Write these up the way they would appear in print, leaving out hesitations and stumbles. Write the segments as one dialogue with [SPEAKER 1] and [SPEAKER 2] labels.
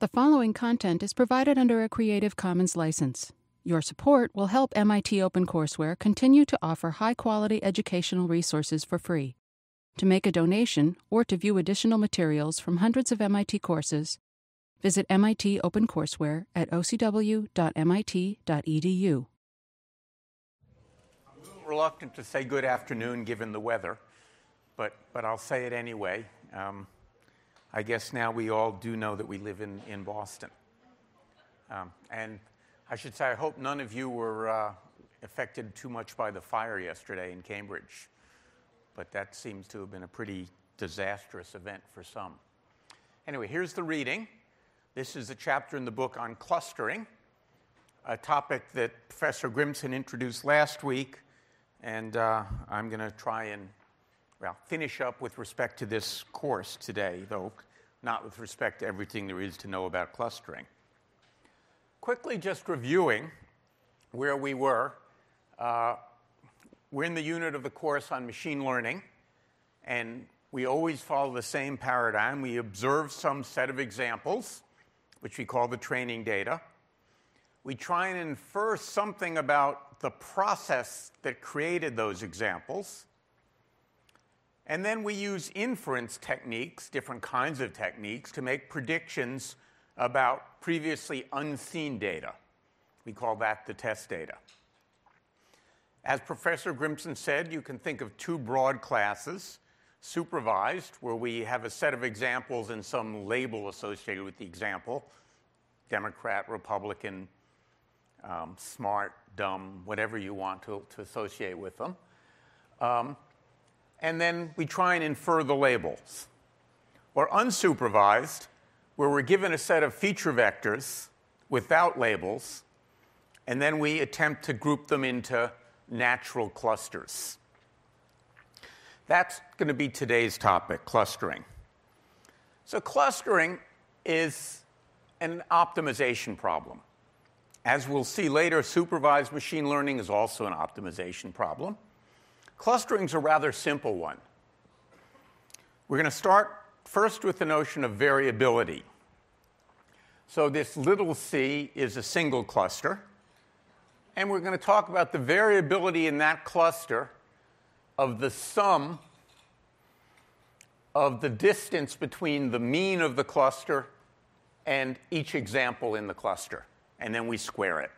[SPEAKER 1] The following content is provided under a Creative Commons license. Your support will help MIT OpenCourseware continue to offer high-quality educational resources for free. To make a donation or to view additional materials from hundreds of MIT courses, visit MIT OpenCourseware at ocw.mit.edu.
[SPEAKER 2] I'm a little reluctant to say good afternoon given the weather, but I'll say it anyway. I guess now we all do know that we live in Boston. And I should say, I hope none of you were affected too much by the fire yesterday in Cambridge. But that seems to have been a pretty disastrous event for some. Anyway, here's the reading. This is a chapter in the book on clustering, a topic that Professor Grimson introduced last week. And I'm going to try and finish up with respect to this course today, though not with respect to everything there is to know about clustering. Quickly just reviewing where we were. We're in the unit of the course on machine learning, and we always follow the same paradigm. We observe some set of examples, which we call the training data. We try and infer something about the process that created those examples. And then we use inference techniques, different kinds of techniques, to make predictions about previously unseen data. We call that the test data. As Professor Grimson said, you can think of two broad classes: supervised, where we have a set of examples and some label associated with the example, Democrat, Republican, smart, dumb, whatever you want to associate with them. And then we try and infer the labels. Or unsupervised, where we're given a set of feature vectors without labels, and then we attempt to group them into natural clusters. That's going to be today's topic, clustering. So clustering is an optimization problem. As we'll see later, supervised machine learning is also an optimization problem. Clustering is a rather simple one. We're going to start first with the notion of variability. So this little c is a single cluster. And we're going to talk about the variability in that cluster of the sum of the distance between the mean of the cluster and each example in the cluster. And then we square it.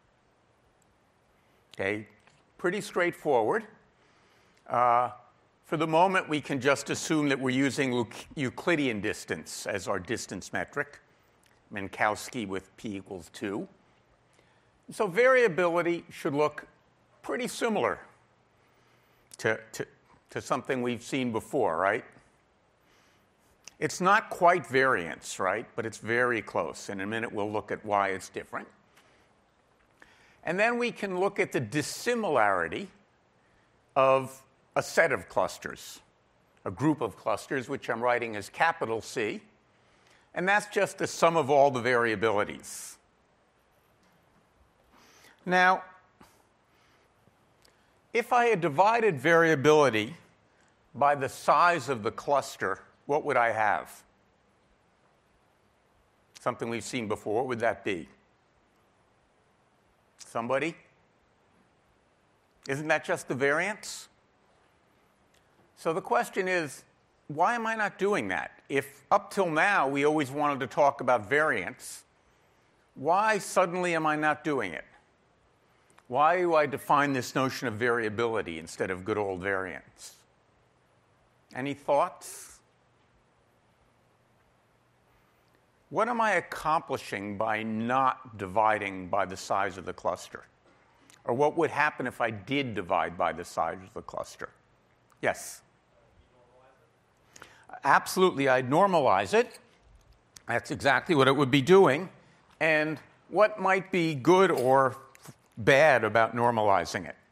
[SPEAKER 2] Okay, pretty straightforward. For the moment, we can just assume that we're using Euclidean distance as our distance metric, Minkowski with p equals 2. So variability should look pretty similar to something we've seen before, right? It's not quite variance, right? But it's very close. In a minute, we'll look at why it's different. And then we can look at the dissimilarity of a set of clusters, a group of clusters, which I'm writing as capital C. And that's just the sum of all the variabilities. Now, if I had divided variability by the size of the cluster, what would I have? Something we've seen before. What would that be? Somebody? Isn't that just the variance? So the question is, why am I not doing that? If up till now we always wanted to talk about variance, why suddenly am I not doing it? Why do I define this notion of variability instead of good old variance? Any thoughts? What am I accomplishing by not dividing by the size of the cluster? Or what would happen if I did divide by the size of the cluster? Yes? Absolutely, I'd normalize it. That's exactly what it would be doing. And what might be good or bad about normalizing it?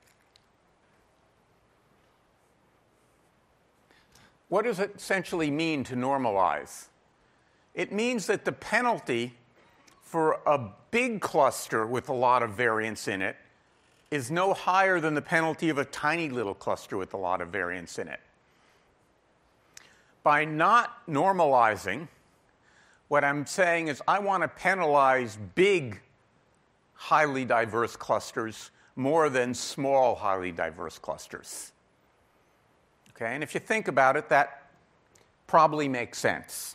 [SPEAKER 2] What does it essentially mean to normalize? It means that the penalty for a big cluster with a lot of variance in it is no higher than the penalty of a tiny little cluster with a lot of variance in it. By not normalizing, What I'm saying is I want to penalize big, highly diverse clusters more than small, highly diverse clusters. Okay, and if you think about it, that probably makes sense.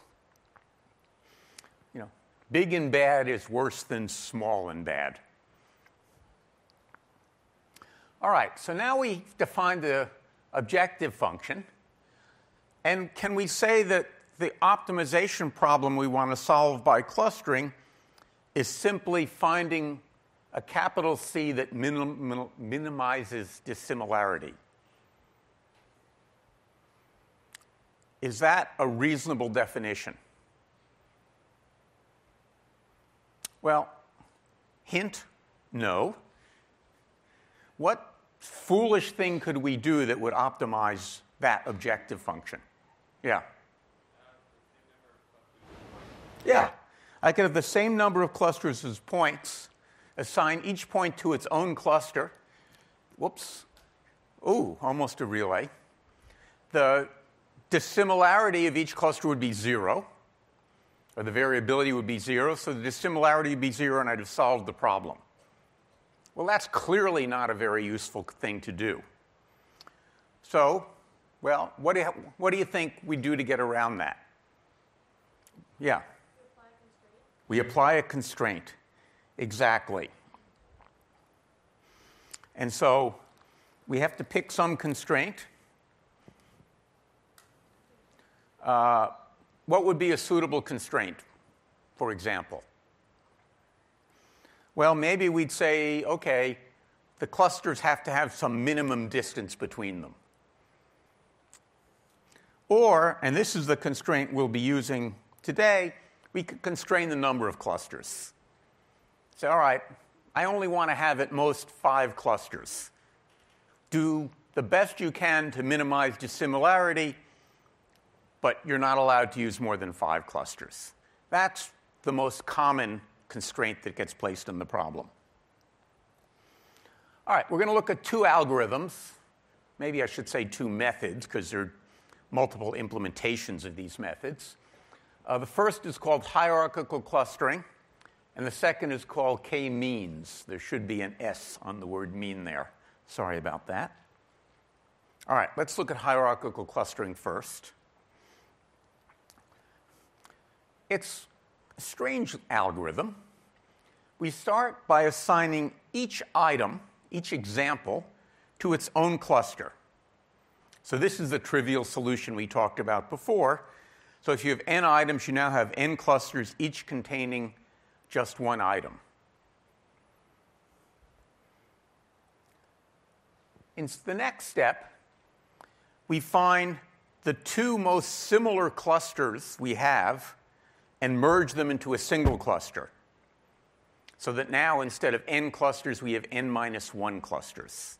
[SPEAKER 2] Big and bad is worse than small and bad. All right, so now we define the objective function. And can we say that the optimization problem we want to solve by clustering is simply finding a capital C that minimizes dissimilarity? Is that a reasonable definition? Well, hint, no. What foolish thing could we do that would optimize that objective function? Yeah. Yeah. I could have the same number of clusters as points, assign each point to its own cluster. Whoops. Ooh, almost a relay. The dissimilarity of each cluster would be 0. Or the variability would be 0, so the dissimilarity would be 0, and I'd have solved the problem. Well, that's clearly not a very useful thing to do. So, well, what do you think we do to get around that? Yeah. We apply a constraint. Exactly. And so we have to pick some constraint. What would be a suitable constraint, for example? Well, maybe we'd say, okay, the clusters have to have some minimum distance between them. Or, and this is the constraint we'll be using today, we could constrain the number of clusters. Say, all right, I only want to have at most 5 clusters. Do the best you can to minimize dissimilarity, but you're not allowed to use more than 5 clusters. That's the most common constraint that gets placed in the problem. All right, we're going to look at 2 algorithms. Maybe I should say 2 methods, because there are multiple implementations of these methods. The first is called hierarchical clustering, and the second is called k-means. There should be an S on the word mean there. Sorry about that. All right, let's look at hierarchical clustering first. It's a strange algorithm. We start by assigning each item, each example, to its own cluster. So this is the trivial solution we talked about before. So if you have n items, you now have n clusters, each containing just one item. In the next step, we find the 2 most similar clusters we have and merge them into a single cluster. So that now, instead of n clusters, we have n minus 1 clusters.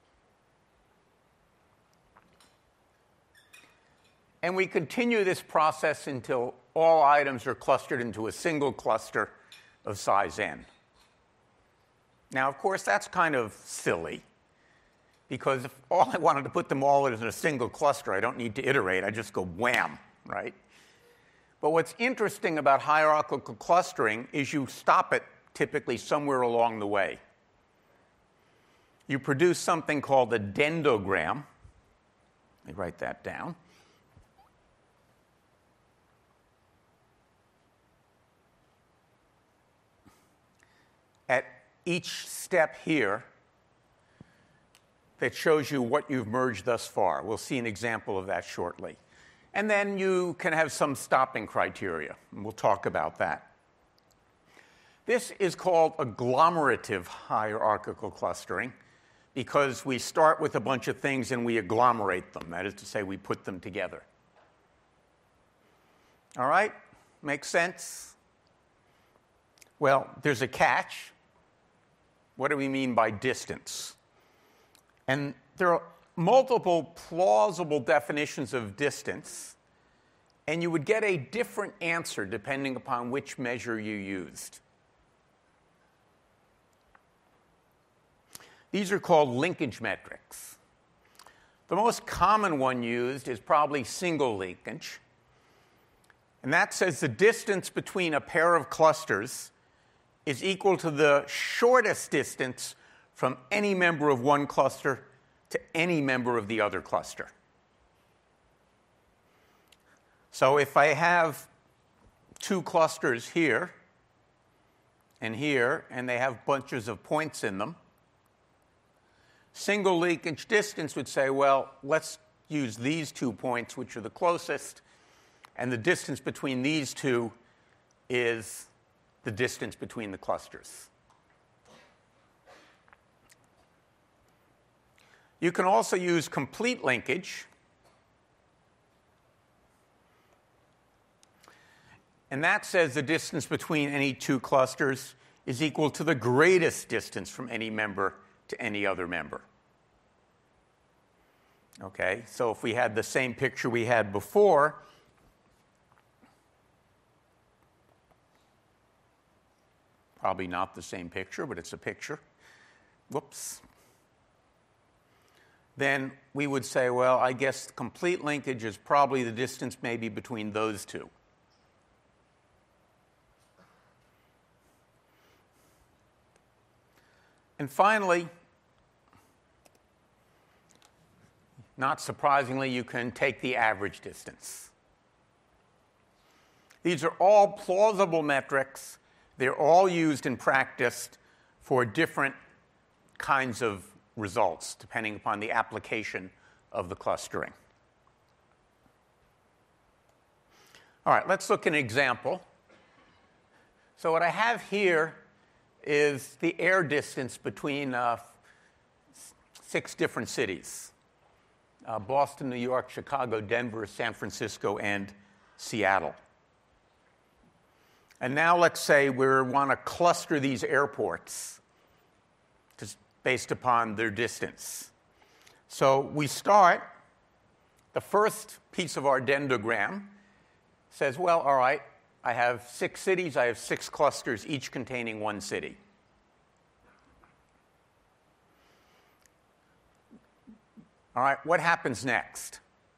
[SPEAKER 2] And we continue this process until all items are clustered into a single cluster of size n. Now, of course, that's kind of silly, because if all I wanted to put them all in a single cluster, I don't need to iterate. I just go wham, right? But what's interesting about hierarchical clustering is you stop it typically somewhere along the way. You produce something called a dendrogram. Let me write that down. At each step here, that shows you what you've merged thus far. We'll see an example of that shortly. And then you can have some stopping criteria, and we'll talk about that. This is called agglomerative hierarchical clustering because we start with a bunch of things and we agglomerate them. That is to say, we put them together. All right? Makes sense? Well, there's a catch. What do we mean by distance? And there are multiple plausible definitions of distance, and you would get a different answer depending upon which measure you used. These are called linkage metrics. The most common one used is probably single linkage. And that says the distance between a pair of clusters is equal to the shortest distance from any member of one cluster to any member of the other cluster. So if I have two clusters here, and they have bunches of points in them, single linkage distance would say, well, let's use these 2 points, which are the closest, and the distance between these two is the distance between the clusters. You can also use complete linkage. And that says the distance between any two clusters is equal to the greatest distance from any member to any other member. Okay, so if we had the same picture we had before, probably not the same picture, but it's a picture. Whoops. Then we would say, well, I guess complete linkage is probably the distance maybe between those two. And finally, not surprisingly, you can take the average distance. These are all plausible metrics. They're all used in practice for different kinds of results, depending upon the application of the clustering. All right, let's look at an example. So what I have here is the air distance between 6 different cities: Boston, New York, Chicago, Denver, San Francisco, and Seattle. And now let's say we want to cluster these airports just based upon their distance. So we start, the first piece of our dendrogram says, well, all right, I have 6 cities, I have 6 clusters, each containing 1 city. All right, what happens next?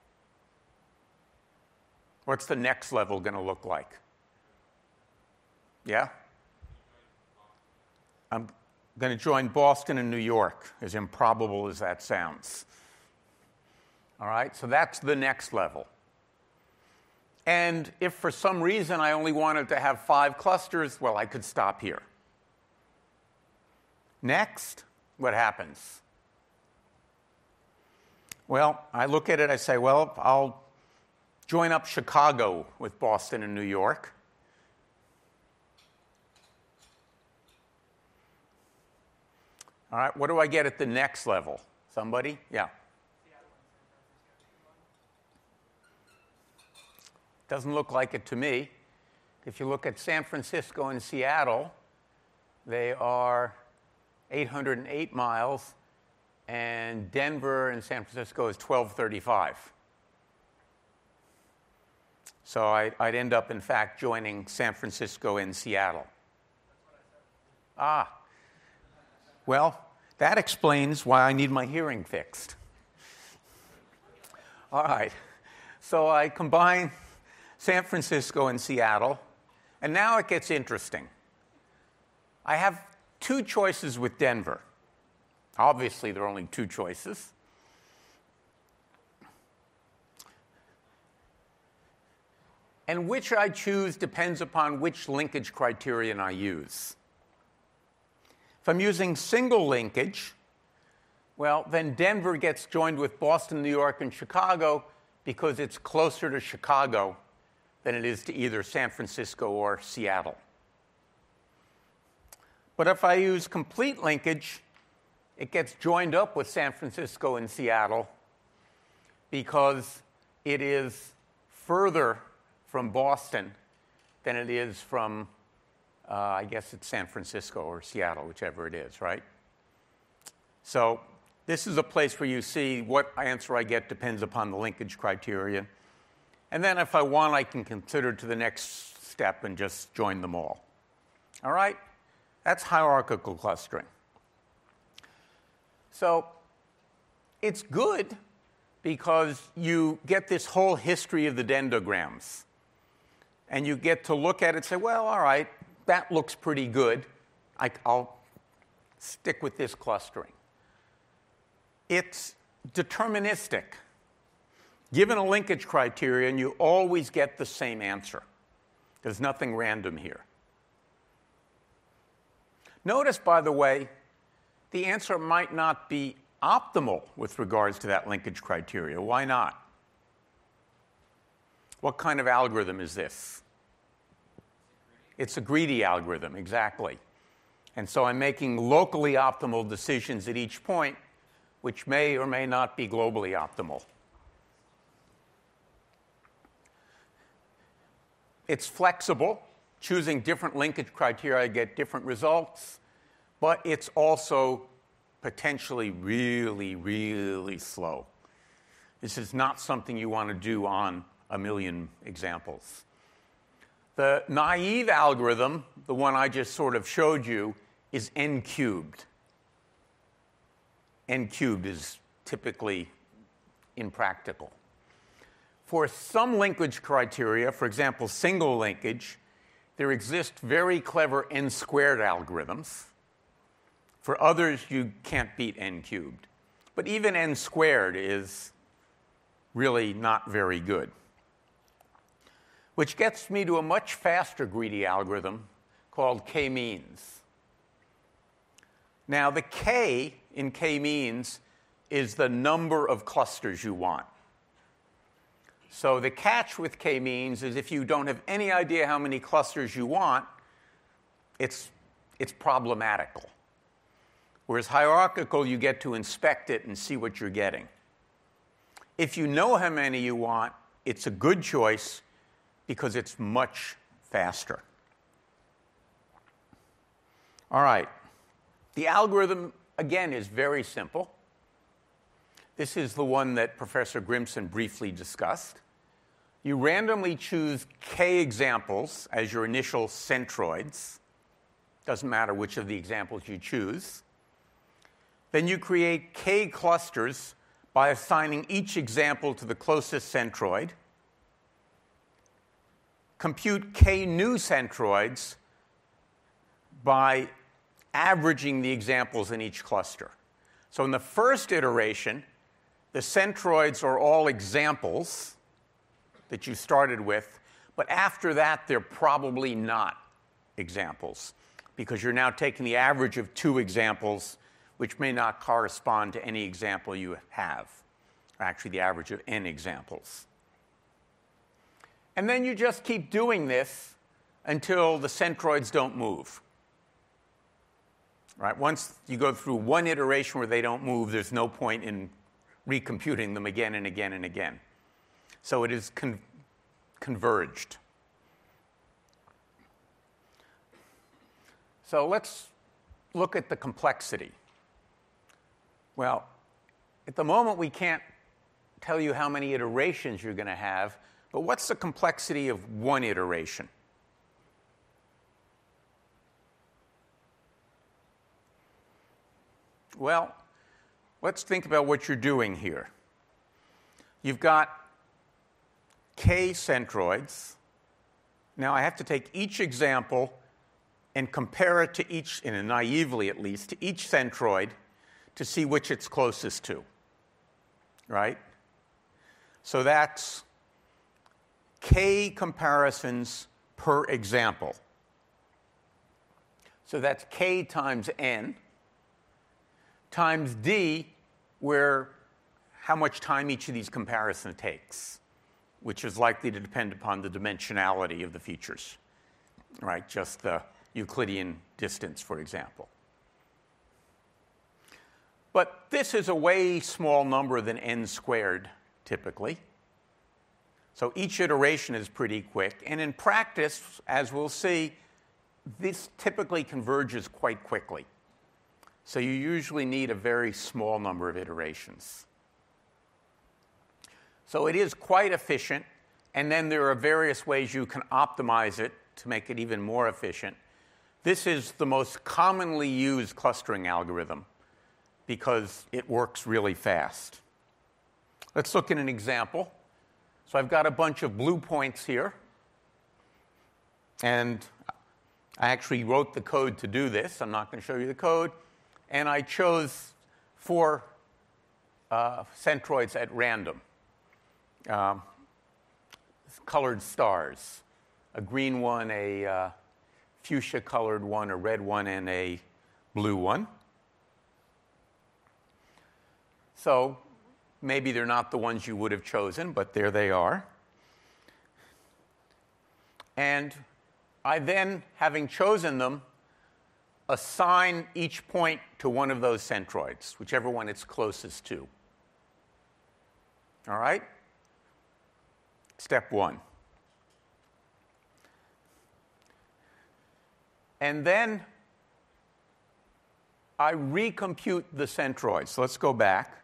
[SPEAKER 2] What's the next level going to look like? Yeah? I'm going to join Boston and New York, as improbable as that sounds. All right, so that's the next level. And if for some reason I only wanted to have 5 clusters, well, I could stop here. Next, what happens? Well, I look at it, I say, well, I'll join up Chicago with Boston and New York. All right, what do I get at the next level? Somebody? Yeah. Doesn't look like it to me. If you look at San Francisco and Seattle, they are 808 miles, and Denver and San Francisco is 1235. So I'd end up, in fact, joining San Francisco and Seattle. Well, that explains why I need my hearing fixed. All right, so I combine San Francisco and Seattle, and now it gets interesting. I have 2 choices with Denver. Obviously, there are only 2 choices. And which I choose depends upon which linkage criterion I use. If I'm using single linkage, well, then Denver gets joined with Boston, New York, and Chicago because it's closer to Chicago than it is to either San Francisco or Seattle. But if I use complete linkage, it gets joined up with San Francisco and Seattle because it is further from Boston than it is from, I guess it's San Francisco or Seattle, whichever it is, right? So this is a place where you see what answer I get depends upon the linkage criterion. And then if I want, I can consider to the next step and just join them all. All right? That's hierarchical clustering. So it's good because you get this whole history of the dendrograms. and you get to look at it and say, well, all right, that looks pretty good. I'll stick with this clustering. It's deterministic. Given a linkage criterion, you always get the same answer. There's nothing random here. Notice, by the way, the answer might not be optimal with regards to that linkage criteria. Why not? What kind of algorithm is this? It's a greedy algorithm, exactly. And so I'm making locally optimal decisions at each point, which may or may not be globally optimal. It's flexible. Choosing different linkage criteria, I get different results. But it's also potentially really, really slow. This is not something you want to do on a million examples. The naive algorithm, the one I just sort of showed you, is n cubed. N cubed is typically impractical. For some linkage criteria, for example, single linkage, there exist very clever n squared algorithms. For others, you can't beat n cubed. But even n squared is really not very good. Which gets me to a much faster greedy algorithm called k-means. Now, the k in k-means is the number of clusters you want. So the catch with k-means is if you don't have any idea how many clusters you want, it's problematical. Whereas hierarchical, you get to inspect it and see what you're getting. If you know how many you want, it's a good choice because it's much faster. All right. The algorithm, again, is very simple. This is the one that Professor Grimson briefly discussed. You randomly choose k examples as your initial centroids. Doesn't matter which of the examples you choose. Then you create k clusters by assigning each example to the closest centroid. Compute k new centroids by averaging the examples in each cluster. So in the first iteration, the centroids are all examples that you started with, but after that, they're probably not examples because you're now taking the average of two examples, which may not correspond to any example you have, or actually the average of n examples. And then you just keep doing this until the centroids don't move. Right? Once you go through one iteration where they don't move, there's no point in recomputing them again and again and again. So it is converged. So let's look at the complexity. Well, at the moment, we can't tell you how many iterations you're going to have, but what's the complexity of one iteration? Well, let's think about what you're doing here. You've got k centroids. Now I have to take each example and compare it to each, naively at least, to each centroid to see which it's closest to, right? So that's k comparisons per example. So that's k times n times d, where how much time each of these comparisons takes, which is likely to depend upon the dimensionality of the features, right? Just the Euclidean distance, for example. But this is a way small number than n squared, typically. So each iteration is pretty quick. And in practice, as we'll see, this typically converges quite quickly. So you usually need a very small number of iterations. So it is quite efficient. And then there are various ways you can optimize it to make it even more efficient. This is the most commonly used clustering algorithm because it works really fast. Let's look at an example. So I've got a bunch of blue points here. And I actually wrote the code to do this. I'm not going to show you the code. And I chose 4 centroids at random, colored stars, a green one, a fuchsia-colored one, a red one, and a blue one. So maybe they're not the ones you would have chosen, but there they are. And I then, having chosen them, assign each point to one of those centroids, whichever one it's closest to. All right? Step 1. And then I recompute the centroids. So let's go back.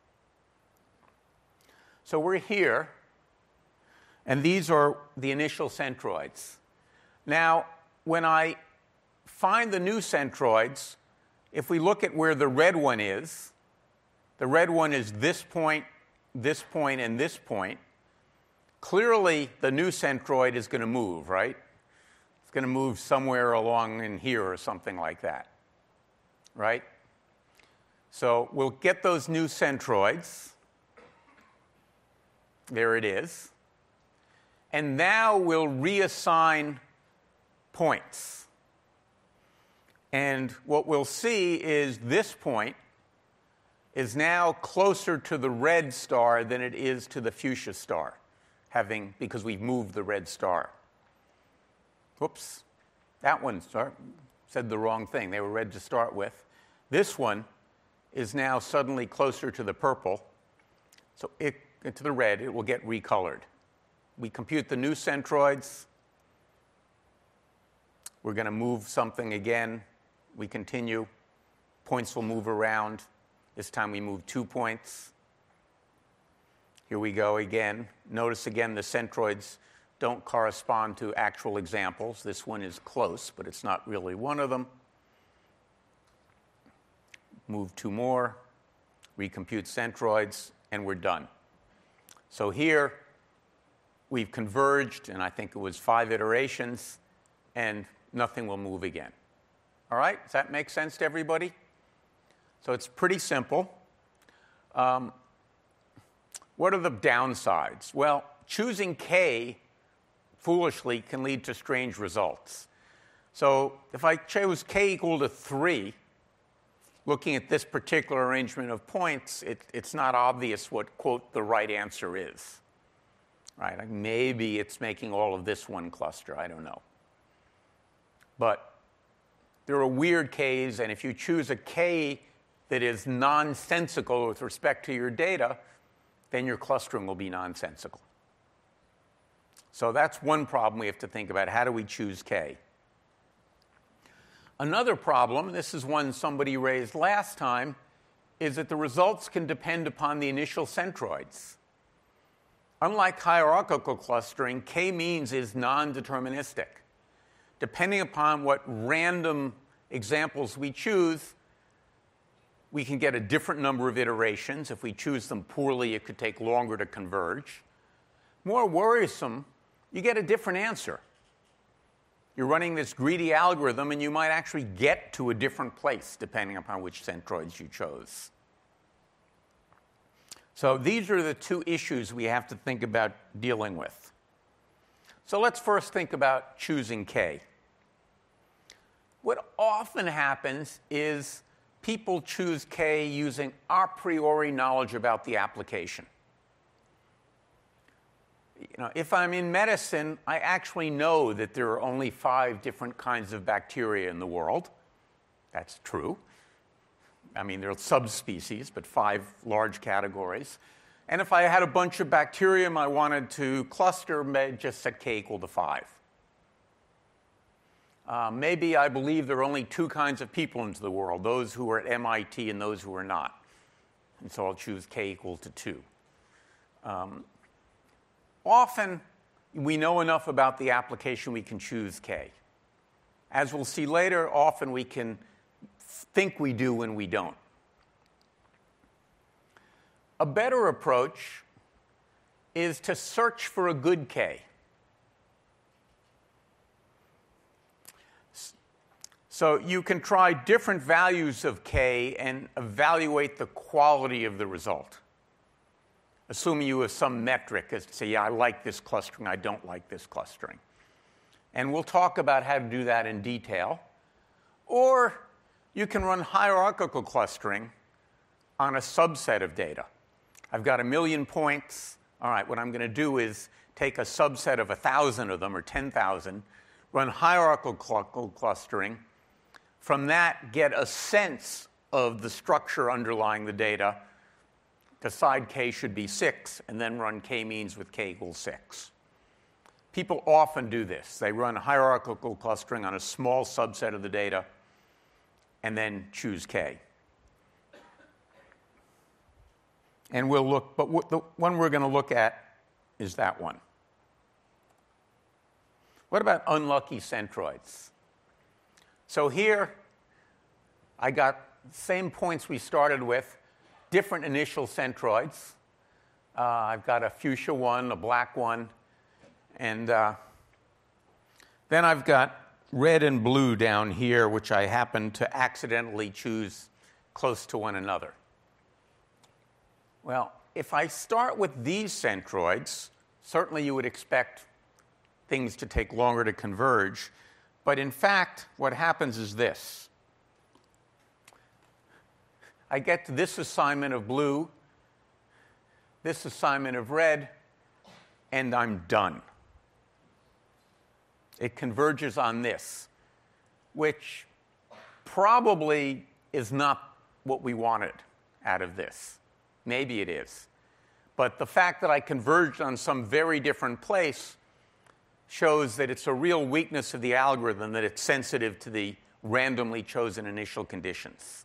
[SPEAKER 2] So we're here, and these are the initial centroids. Now, when I find the new centroids, if we look at where the red one is, the red one is this point, and this point. Clearly, the new centroid is going to move, right? It's going to move somewhere along in here or something like that, right? So we'll get those new centroids. There it is. And now we'll reassign points. And what we'll see is this point is now closer to the red star than it is to the fuchsia star, because we've moved the red star. Whoops. That one said the wrong thing. They were red to start with. This one is now suddenly closer to the purple. So to the red, it will get recolored. We compute the new centroids. We're going to move something again. We continue. Points will move around. This time we move 2 points. Here we go again. Notice again the centroids don't correspond to actual examples. This one is close, but it's not really one of them. Move 2 more. Recompute centroids, and we're done. So here we've converged, and I think it was 5 iterations, and nothing will move again. All right? Does that make sense to everybody? So it's pretty simple. What are the downsides? Well, choosing K foolishly can lead to strange results. So if I chose K equal to 3, looking at this particular arrangement of points, it's not obvious what, quote, the right answer is. Right? Like maybe it's making all of this one cluster. I don't know. But there are weird Ks, and if you choose a K that is nonsensical with respect to your data, then your clustering will be nonsensical. So that's one problem we have to think about. How do we choose K? Another problem, this is one somebody raised last time, is that the results can depend upon the initial centroids. Unlike hierarchical clustering, K-means is non-deterministic. Depending upon what random examples we choose, we can get a different number of iterations. If we choose them poorly, it could take longer to converge. More worrisome, you get a different answer. You're running this greedy algorithm, and you might actually get to a different place depending upon which centroids you chose. So these are the 2 issues we have to think about dealing with. So let's first think about choosing K. What often happens is people choose K using a priori knowledge about the application. If I'm in medicine, I actually know that there are only 5 different kinds of bacteria in the world. That's true. I mean, there are subspecies, but 5 large categories. And if I had a bunch of bacterium I wanted to cluster, I just set K equal to 5. Maybe I believe there are only 2 kinds of people in the world, those who are at MIT and those who are not. And so I'll choose K equal to 2. Often, we know enough about the application we can choose K. As we'll see later, often we can think we do when we don't. A better approach is to search for a good K. So you can try different values of K and evaluate the quality of the result, assuming you have some metric as to say, yeah, I like this clustering, I don't like this clustering. And we'll talk about how to do that in detail. Or you can run hierarchical clustering on a subset of data. I've got 1 million points. All right, what I'm going to do is take a subset of 1,000 of them or 10,000, run hierarchical clustering. From that, get a sense of the structure underlying the data, decide K should be 6, and then run K-means with K equals 6. People often do this. They run hierarchical clustering on a small subset of the data and then choose K. And we'll look, but the one we're going to look at is that one. What about unlucky centroids? So here, I got the same points we started with, different initial centroids. I've got a fuchsia one, a black one, and then I've got red and blue down here, which I happen to accidentally choose close to one another. Well, if I start with these centroids, certainly you would expect things to take longer to converge. But in fact, what happens is this. I get to this assignment of blue, this assignment of red, and I'm done. It converges on this, which probably is not what we wanted out of this. Maybe it is. But the fact that I converged on some very different place shows that it's a real weakness of the algorithm, that it's sensitive to the randomly chosen initial conditions.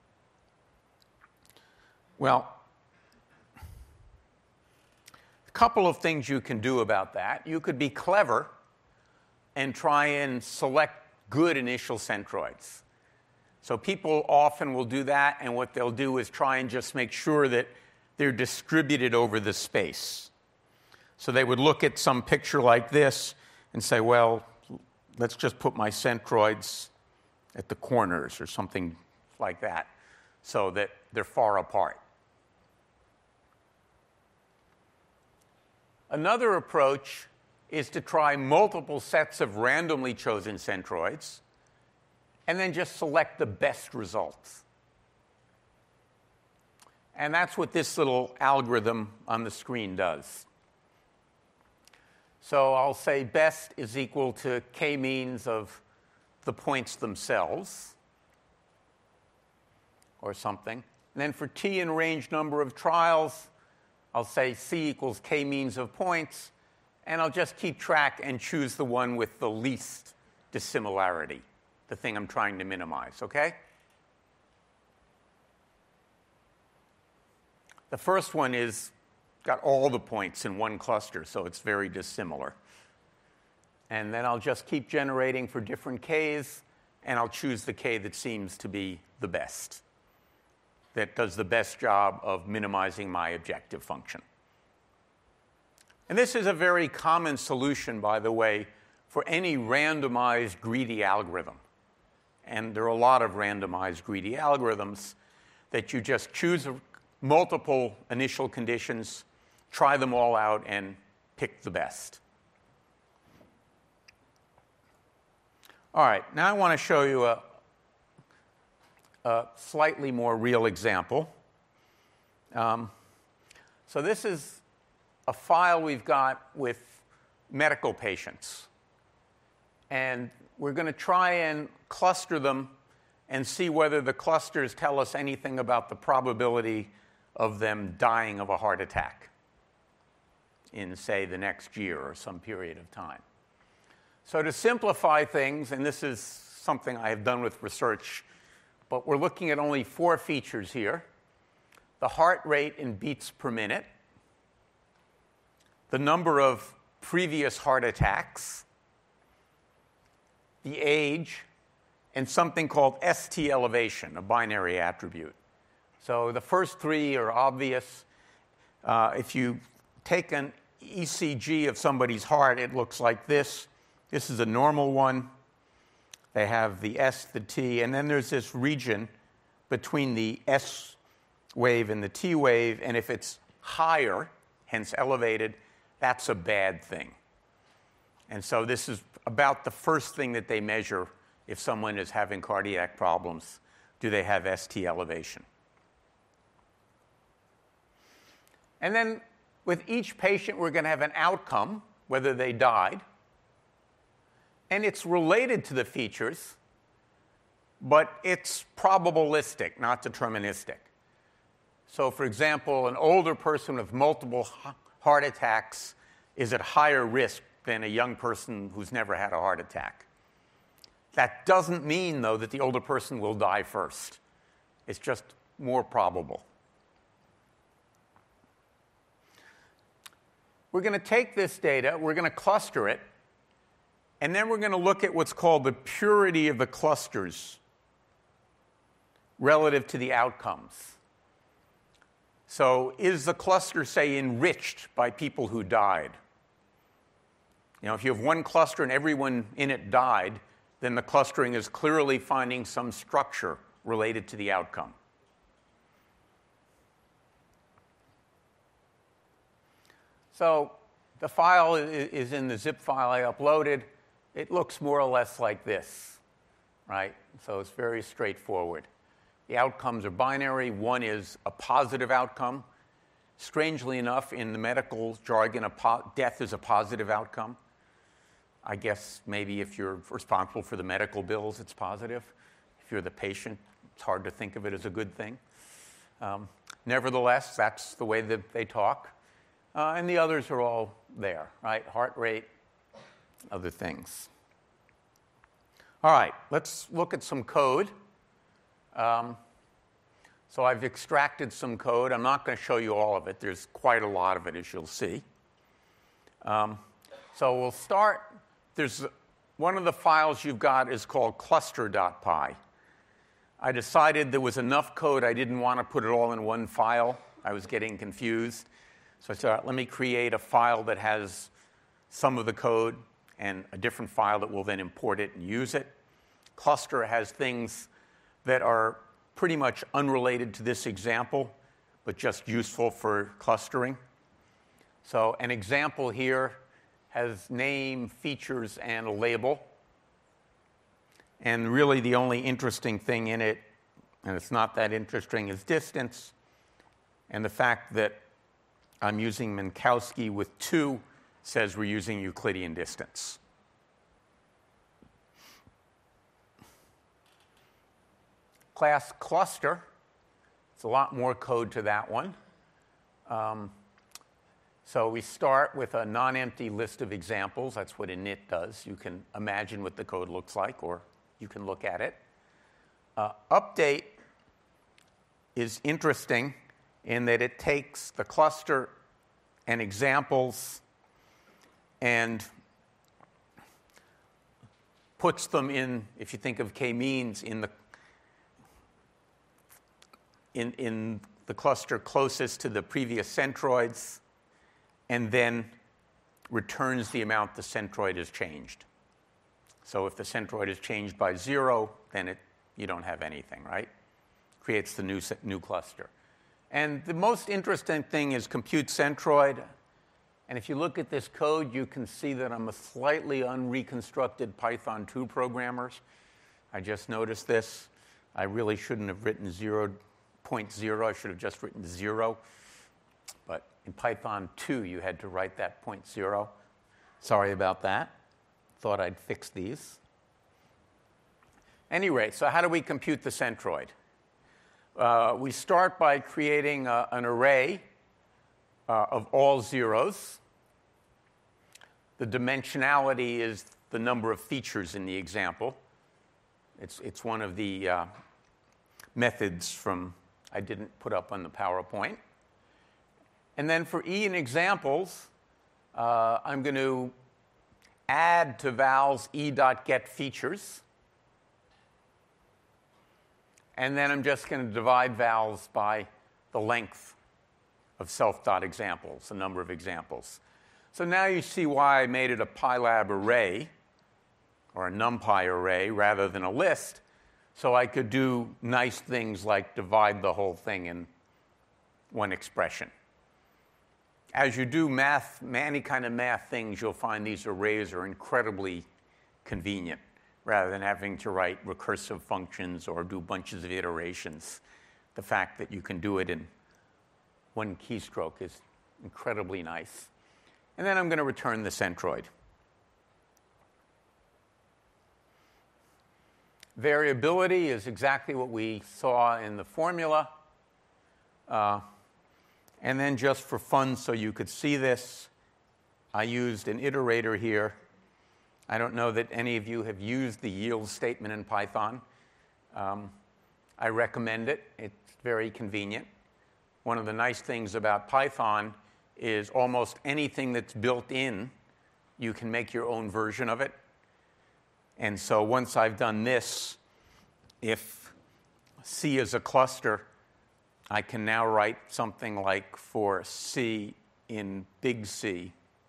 [SPEAKER 2] Well, a couple of things you can do about that. You could be clever and try and select good initial centroids. So people often will do that, and what they'll do is try and just make sure that they're distributed over the space. So they would look at some picture like this and say, well, let's just put my centroids at the corners or something like that so that they're far apart. Another approach is to try multiple sets of randomly chosen centroids and then just select the best results. And that's what this little algorithm on the screen does. So I'll say best is equal to K-means of the points themselves, or something. And then for T in range number of trials, I'll say C equals K-means of points, and I'll just keep track and choose the one with the least dissimilarity, the thing I'm trying to minimize, okay? The first one is got all the points in one cluster, so it's very dissimilar. And then I'll just keep generating for different Ks, and I'll choose the K that seems to be the best, that does the best job of minimizing my objective function. And this is a very common solution, by the way, for any randomized greedy algorithm. And there are a lot of randomized greedy algorithms that you just choose multiple initial conditions, try them all out, and pick the best. All right, now I want to show you a slightly more real example. So this is a file we've got with medical patients. And we're going to try and cluster them and see whether the clusters tell us anything about the probability of them dying of a heart attack in, say, the next year or some period of time. So to simplify things, and this is something I have done with research, but we're looking at only 4 features here: the heart rate in beats per minute, the number of previous heart attacks, the age, and something called ST elevation, a binary attribute. So the first 3 are obvious. If you take an ECG of somebody's heart, it looks like this. This is a normal one. They have the S, the T, and then there's this region between the S wave and the T wave, and if it's higher, hence elevated, that's a bad thing. And so this is about the first thing that they measure if someone is having cardiac problems. Do they have ST elevation? And then with each patient, we're going to have an outcome, whether they died. And it's related to the features, but it's probabilistic, not deterministic. So, for example, an older person with multiple heart attacks is at higher risk than a young person who's never had a heart attack. That doesn't mean, though, that the older person will die first. It's just more probable. We're going to take this data, we're going to cluster it, and then we're going to look at what's called the purity of the clusters relative to the outcomes. So is the cluster, say, enriched by people who died? You know, if you have one cluster and everyone in it died, then the clustering is clearly finding some structure related to the outcome. So the file is in the zip file I uploaded. It looks more or less like this, right? So it's very straightforward. The outcomes are binary. One is a positive outcome. Strangely enough, in the medical jargon, death is a positive outcome. I guess maybe if you're responsible for the medical bills, it's positive. If you're the patient, it's hard to think of it as a good thing. Nevertheless, that's the way that they talk. And the others are all there, right? Heart rate, other things. All right, let's look at some code. So I've extracted some code. I'm not going to show you all of it. There's quite a lot of it, as you'll see. So we'll start. There's one of the files you've got is called cluster.py. I decided there was enough code. I didn't want to put it all in one file. I was getting confused. So I said, let me create a file that has some of the code and a different file that will then import it and use it. Cluster has things that are pretty much unrelated to this example, but just useful for clustering. So an example here has name, features, and a label. And really the only interesting thing in it, and it's not that interesting, is distance. And the fact that I'm using Minkowski with 2 says we're using Euclidean distance. Class cluster, it's a lot more code to that one. So we start with a non-empty list of examples. That's what init does. You can imagine what the code looks like, or you can look at it. Update is interesting in that it takes the cluster and examples and puts them in, if you think of k-means, in the cluster closest to the previous centroids, and then returns the amount the centroid has changed. So if the centroid is changed by 0, then you don't have anything, right? Creates the new cluster. And the most interesting thing is compute centroid. And if you look at this code, you can see that I'm a slightly unreconstructed Python 2 programmer. I just noticed this. I really shouldn't have written 0.0. I should have just written 0. But in Python 2, you had to write that 0.0. Sorry about that. Thought I'd fix these. Anyway, so how do we compute the centroid? We start by creating an array of all zeros. The dimensionality is the number of features in the example. It's one of the methods I didn't put up on the PowerPoint. And then for E in examples, I'm going to add to vals e.getFeatures. And then I'm just going to divide vals by the length of self.examples, the number of examples. So now you see why I made it a PyLab array. or a NumPy array rather than a list, so I could do nice things like divide the whole thing in one expression. As you do math, any kind of math things, you'll find these arrays are incredibly convenient rather than having to write recursive functions or do bunches of iterations. The fact that you can do it in one keystroke is incredibly nice. And then I'm going to return the centroid. Variability is exactly what we saw in the formula. And then just for fun, so you could see this, I used an iterator here. I don't know that any of you have used the yield statement in Python. I recommend it. It's very convenient. One of the nice things about Python is almost anything that's built in, you can make your own version of it. And so once I've done this, if C is a cluster, I can now write something like for C in big C,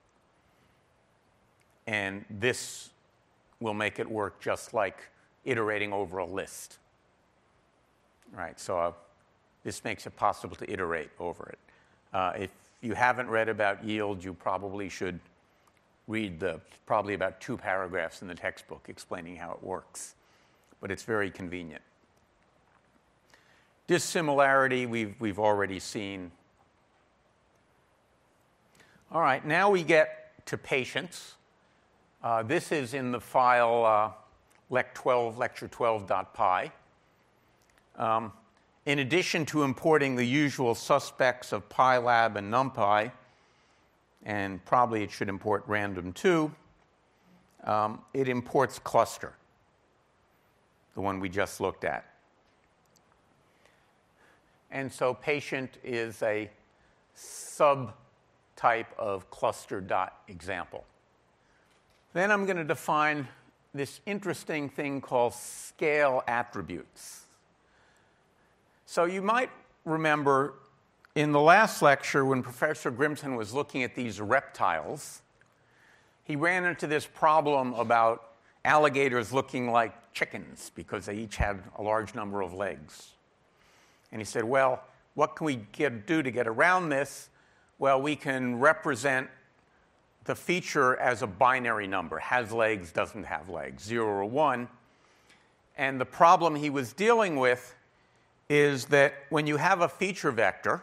[SPEAKER 2] and this will make it work just like iterating over a list. Right, so this makes it possible to iterate over it. If you haven't read about yield, you probably should read probably about 2 paragraphs in the textbook explaining how it works. But it's very convenient. Dissimilarity, we've already seen. All right, now we get to patience. This is in the file lecture12.py. In addition to importing the usual suspects of PyLab and NumPy, and probably it should import random too, it imports cluster, the one we just looked at. And so patient is a subtype of cluster.example. Then I'm going to define this interesting thing called scale attributes. So you might remember in the last lecture when Professor Grimson was looking at these reptiles, he ran into this problem about alligators looking like chickens because they each had a large number of legs. And he said, well, what can we do to get around this? Well, we can represent the feature as a binary number. Has legs, doesn't have legs, 0 or 1. And the problem he was dealing with is that when you have a feature vector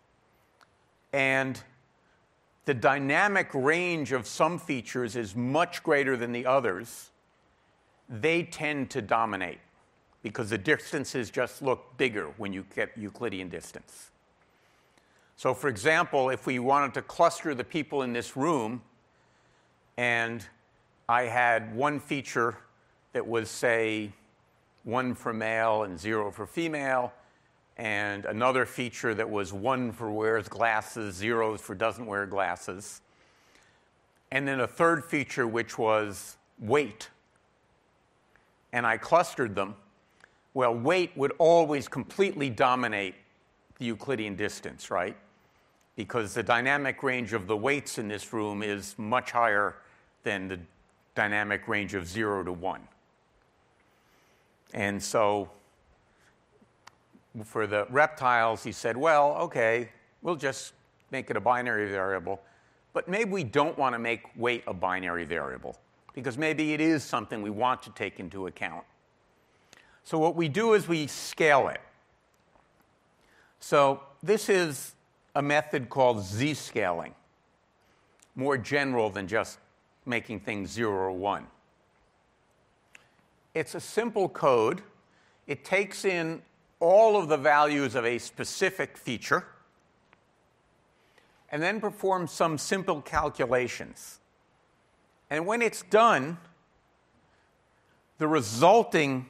[SPEAKER 2] and the dynamic range of some features is much greater than the others, they tend to dominate, because the distances just look bigger when you get Euclidean distance. So for example, if we wanted to cluster the people in this room, and I had one feature that was, say, 1 for male and 0 for female, and another feature that was 1 for wears glasses, 0 for doesn't wear glasses, and then a third feature which was weight, and I clustered them, well, weight would always completely dominate the Euclidean distance, right? Because the dynamic range of the weights in this room is much higher than the dynamic range of 0 to 1. And so for the reptiles, he said, well, OK, we'll just make it a binary variable. But maybe we don't want to make weight a binary variable, because maybe it is something we want to take into account. So what we do is we scale it. So this is a method called z-scaling, more general than just making things 0 or 1. It's a simple code. It takes in all of the values of a specific feature and then performs some simple calculations. And when it's done, the resulting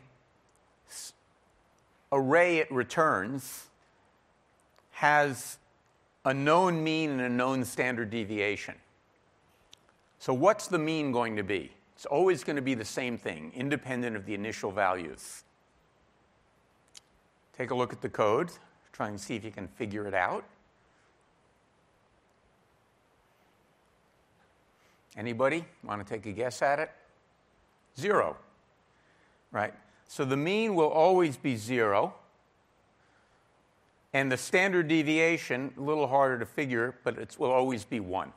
[SPEAKER 2] array it returns has a known mean and a known standard deviation. So what's the mean going to be? It's always going to be the same thing, independent of the initial values. Take a look at the code. Try and see if you can figure it out. Anybody want to take a guess at it? 0, right? So the mean will always be 0. And the standard deviation, a little harder to figure, but it will always be 1.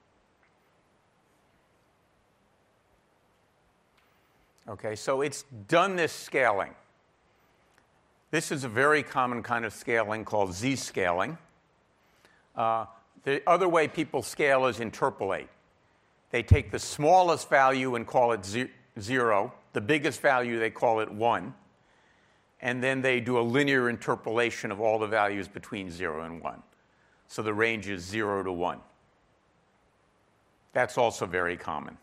[SPEAKER 2] Okay, so it's done this scaling. This is a very common kind of scaling called z-scaling. The other way people scale is interpolate. They take the smallest value and call it 0. The biggest value, they call it 1. And then they do a linear interpolation of all the values between 0 and 1. So the range is 0 to 1. That's also very common.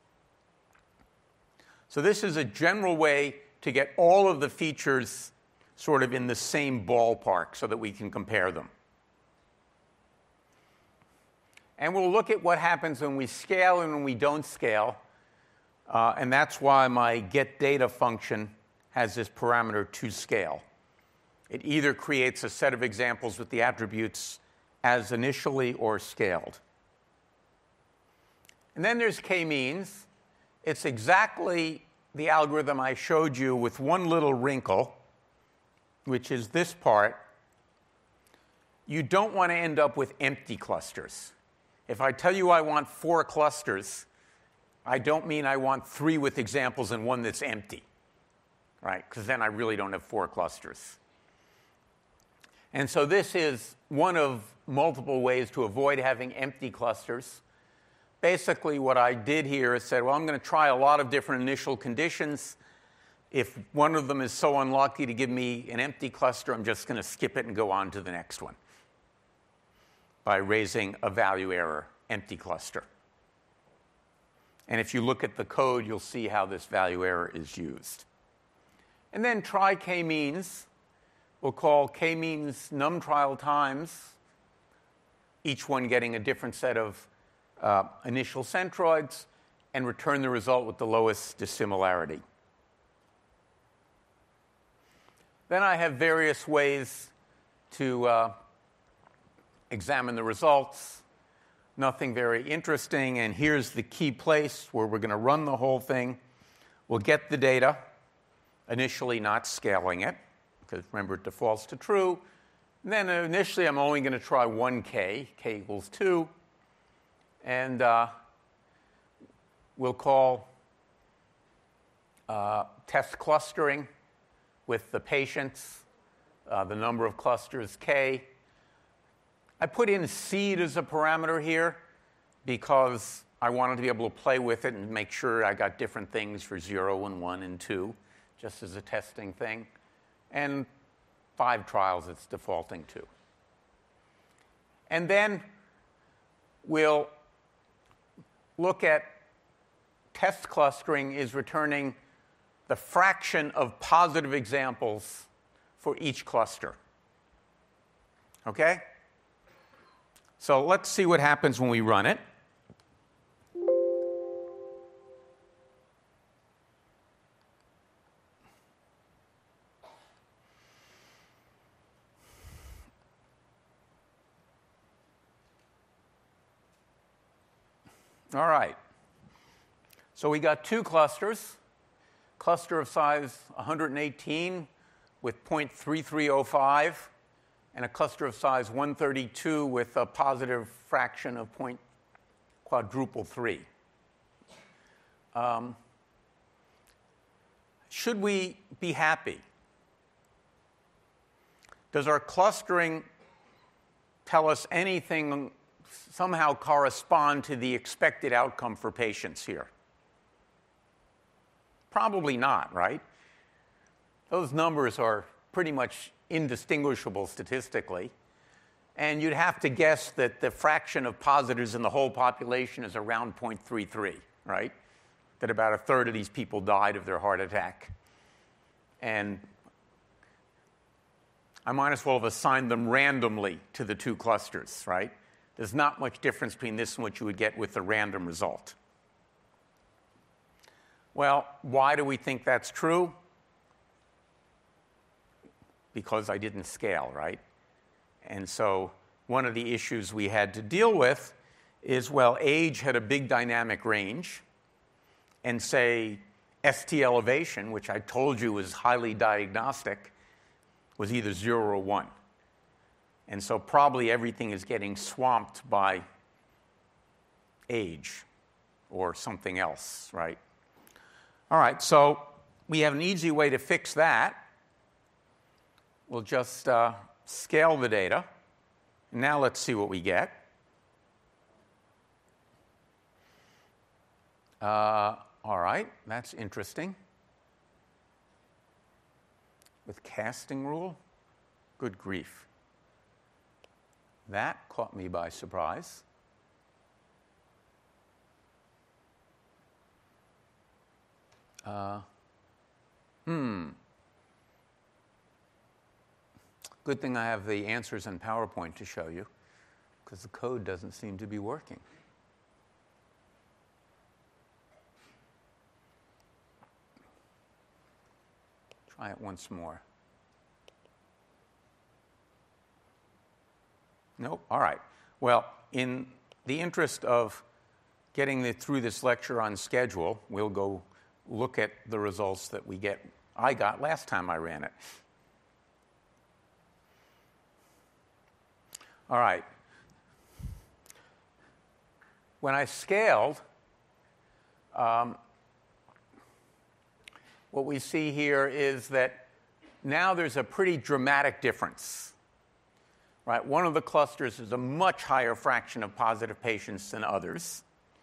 [SPEAKER 2] So this is a general way to get all of the features sort of in the same ballpark so that we can compare them. And we'll look at what happens when we scale and when we don't scale. And that's why my getData function has this parameter toScale. It either creates a set of examples with the attributes as initially or scaled. And then there's k-means. It's exactly the algorithm I showed you with one little wrinkle, which is this part. You don't want to end up with empty clusters. If I tell you I want 4 clusters, I don't mean I want 3 with examples and 1 that's empty, right? Because then I really don't have 4 clusters. And so this is one of multiple ways to avoid having empty clusters. Basically, what I did here is said, well, I'm going to try a lot of different initial conditions. If one of them is so unlucky to give me an empty cluster, I'm just going to skip it and go on to the next one by raising a value error, empty cluster. And if you look at the code, you'll see how this value error is used. And then try k-means. We'll call k-means num trial times, each one getting a different set of initial centroids, and return the result with the lowest dissimilarity. Then I have various ways to examine the results. Nothing very interesting. And here's the key place where we're going to run the whole thing. We'll get the data, initially not scaling it, because remember, it defaults to true. And then initially, I'm only going to try 1k, k equals 2. And we'll call test clustering with the patients, the number of clusters k. I put in seed as a parameter here because I wanted to be able to play with it and make sure I got different things for 0 and 1 and 2, just as a testing thing. And 5 trials it's defaulting to. And then we'll look at test clustering is returning the fraction of positive examples for each cluster. Okay? So let's see what happens when we run it. All right. So we got 2 clusters. Cluster of size 118 with 0.3305, and a cluster of size 132 with a positive fraction of quadruple 3. Should we be happy? Does our clustering tell us anything, somehow correspond to the expected outcome for patients here? Probably not, right? Those numbers are pretty much indistinguishable statistically. And you'd have to guess that the fraction of positives in the whole population is around 0.33, right? That about a third of these people died of their heart attack. And I might as well have assigned them randomly to the 2 clusters, right? There's not much difference between this and what you would get with the random result. Well, why do we think that's true? Because I didn't scale, right? And so one of the issues we had to deal with is, well, age had a big dynamic range. And say ST elevation, which I told you was highly diagnostic, was either 0 or 1. And so probably everything is getting swamped by age or something else, right? All right, so we have an easy way to fix that. We'll just scale the data. Now let's see what we get. All right, that's interesting. With casting rule? Good grief. That caught me by surprise. Good thing I have the answers in PowerPoint to show you, because the code doesn't seem to be working. Try it once more. Nope. All right. Well, in the interest of getting through this lecture on schedule, we'll go look at the results that I got last time I ran it. All right. When I scaled, what we see here is that now there's a pretty dramatic difference. Right? One of the clusters is a much higher fraction of positive patients than others.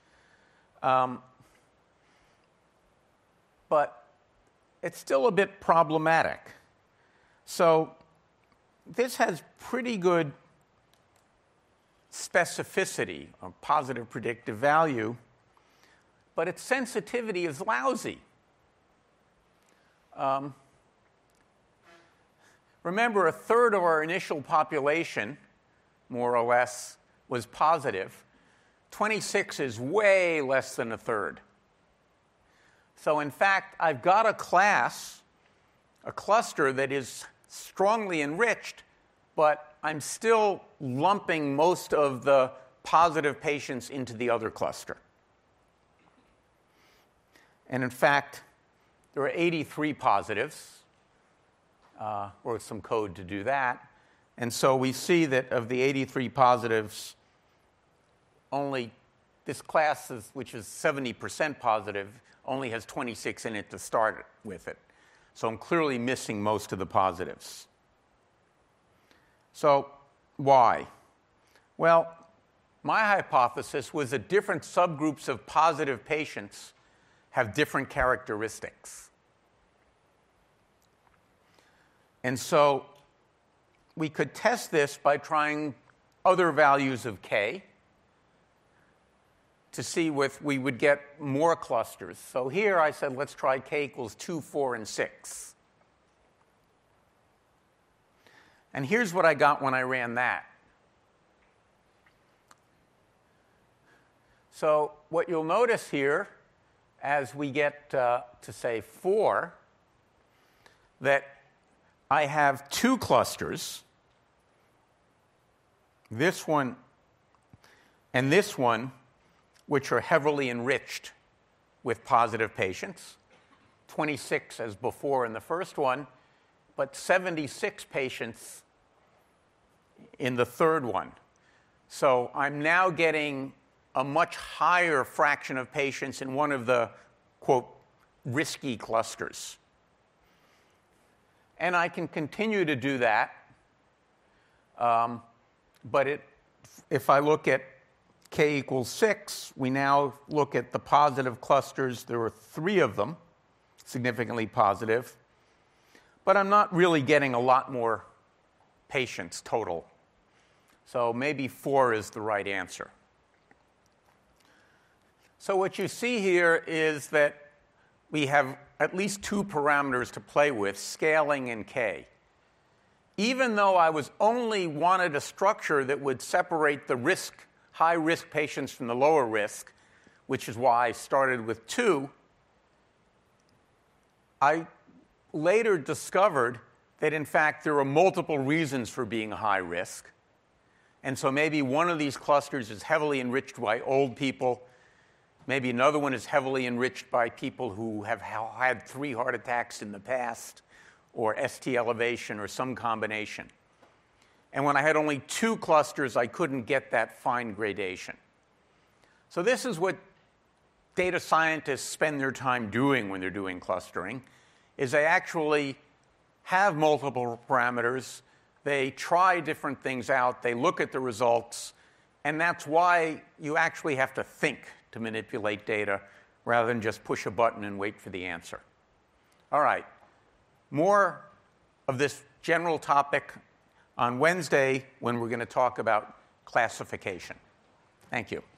[SPEAKER 2] But it's still a bit problematic. So this has pretty good specificity, or positive predictive value, but its sensitivity is lousy. Remember, a third of our initial population, more or less, was positive. 26 is way less than a third. So in fact, I've got a cluster that is strongly enriched, but I'm still lumping most of the positive patients into the other cluster. And in fact, there are 83 positives. Wrote some code to do that. And so we see that of the 83 positives, only this class, which is 70% positive, only has 26 in it to start with it. So I'm clearly missing most of the positives. So why? Well, my hypothesis was that different subgroups of positive patients have different characteristics. And so we could test this by trying other values of k to see if we would get more clusters. So here I said, let's try k equals 2, 4, and 6. And here's what I got when I ran that. So what you'll notice here, as we get to say 4, that I have 2 clusters, this one and this one, which are heavily enriched with positive patients. 26 as before in the first one, but 76 patients in the third one. So I'm now getting a much higher fraction of patients in one of the, quote, risky clusters. And I can continue to do that. But if I look at k equals 6, we now look at the positive clusters. There are 3 of them, significantly positive. But I'm not really getting a lot more patients total. So maybe 4 is the right answer. So what you see here is that we have at least 2 parameters to play with, scaling and k. Even though I only wanted a structure that would separate the high-risk patients from the lower risk, which is why I started with 2, I later discovered that, in fact, there are multiple reasons for being high risk. And so maybe one of these clusters is heavily enriched by old people, Maybe another one is heavily enriched by people who have had 3 heart attacks in the past, or ST elevation, or some combination. And when I had only 2 clusters, I couldn't get that fine gradation. So this is what data scientists spend their time doing when they're doing clustering, is they actually have multiple parameters, they try different things out, they look at the results, and that's why you actually have to think to manipulate data rather than just push a button and wait for the answer. All right, more of this general topic on Wednesday when we're going to talk about classification. Thank you.